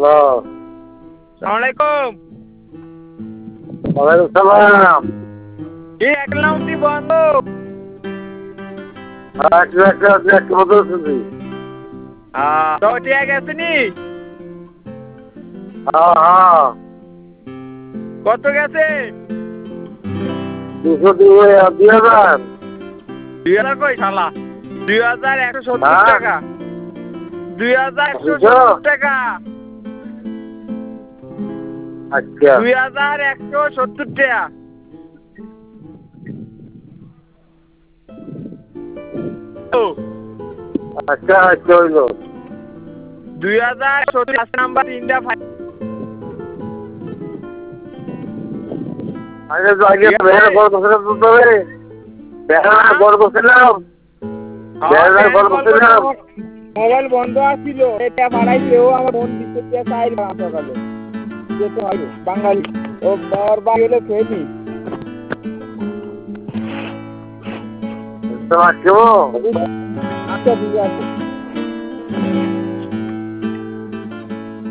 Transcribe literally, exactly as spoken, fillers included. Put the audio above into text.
Hello. সালাম আলাইকুম। ওয়ালাইকুম সালাম। কি অ্যাকাউন্টটি বন্ধ? আচ্ছা আচ্ছা আচ্ছা একটু বদল শুনছি। হ্যাঁ তো ঠিক আছে নি? হ্যাঁ হ্যাঁ। কত গেছে? দুশো দুই দুই হাজার। দুই হাজার কই শালা? দুই হাজার একশো সত্তর হ্যাঁ টাকা। দুই হাজার একশো দুশো? সত্তর টাকা। আচ্ছা দুই হাজার একশো সত্তর টাকা। ও আচ্ছা আচ্ছা হইলো। দুই হাজার সত্তর পাঁচ নাম্বার তিনটা ফাইল। আগে তো আগে বেহারা কল করছিলাম তো তবে বেহারা কল করছিলাম বেহারা কল করছিলাম। মোবাইল বন্ধ আছিল এটা বাড়াইছে ও আমার ফোন দিতে দিয়ে চাইল সকালে যেতে হবে বাঙালি ও বর বাইরে ফেলি তোমার কেমন? আচ্ছা ঠিক আছে।